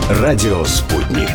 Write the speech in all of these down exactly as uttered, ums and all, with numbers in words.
Радио «Спутник».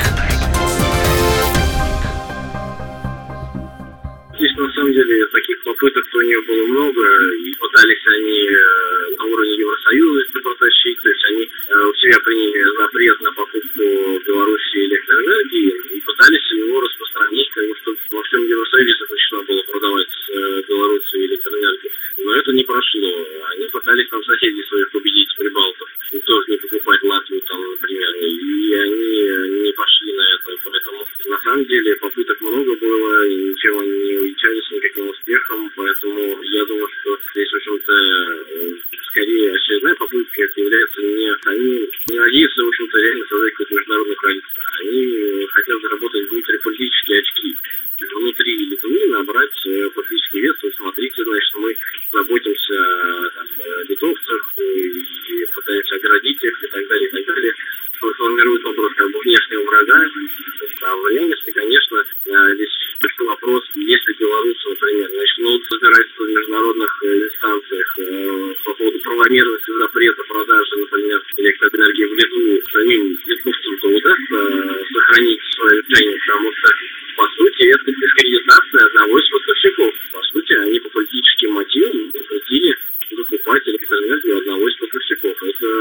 Здесь на самом деле таких попыток у нее было много, и пытались они на уровне Евросоюза это протащить, то есть они у себя приняли запрет на покупку в Беларуси электроэнергии и пытались его распространить, как бы, чтобы во всем Евросоюзе запрещено было продавать Беларуси электроэнергию. Но это не прошло. Они пытались там соседей своих убедить, прибалтов, тоже не покупать Латвию, там, например, и они не пошли на это. Поэтому на самом деле попыток много было, и ничем они не увенчались никаким успехом, поэтому я думаю, что здесь, в общем-то, скорее очередная попытка это является не... Они не надеются, в общем-то, реально создать какое-то международное правительство. Они хотят заработать внутриполитические очки. Внутри Литвы набрать политический вес, и смотрите, значит, мы заботимся там, о литовцах и пытаемся оградить их и так далее, и так далее. Формирует вопрос как бы внешнего врага. А в реальности, конечно, здесь большой вопрос, если белорусы, например, начнут собираться в международных инстанциях по поводу правомерности запрета продажи, например, электроэнергии в Литву, самим литовцам-то удастся сохранить свое решение, потому что, по сути, это дискредитация одного из поставщиков. По сути, они по политическим мотивам запретили закупать электроэнергию одного из поставщиков.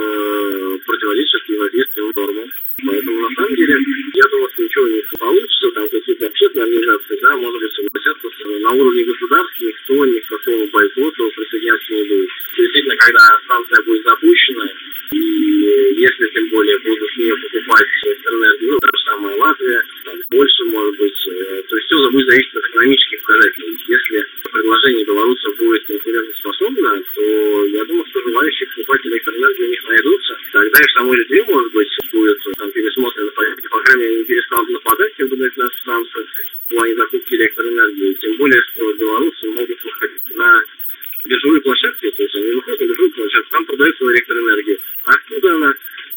Это противоречит европейским нормам. Поэтому, на самом деле, я думаю, что ничего не получится. Там какие-то общественные организации, да, может быть, согласятся на уровне государств, никто ни к какому бойкоту присоединяться не будет. Действительно, когда станция будет запущена, и если, тем более, будут с нее покупать электроэнергию, ну, та же самая Латвия, там, больше, может быть, то есть все будет зависеть от экономических показателей. Если предложение белорусов будет конкурентоспособно, то я думаю, что желающие покупать электроэнергию у них найдутся. Тогда и в самой Литве, может быть, будет там пересмотрено, по крайней мере, они перестанут нападать, как бы, на станцию в плане закупки электроэнергии. Тем более, что белорусы могут выходить на биржевые площадки, то есть они выходят на биржевые площадки, там продают свою электроэнергию. А откуда она?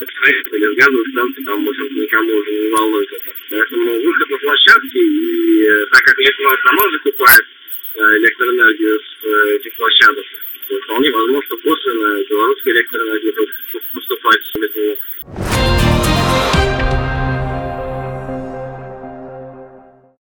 Или с газовых станций, там, может, никому уже не волнует это. Поэтому выход на площадки, и так как Литва сама закупает электроэнергию с этих площадок, то вполне возможно, что косвенно белорусская электроэнергия будет поступать в Литву.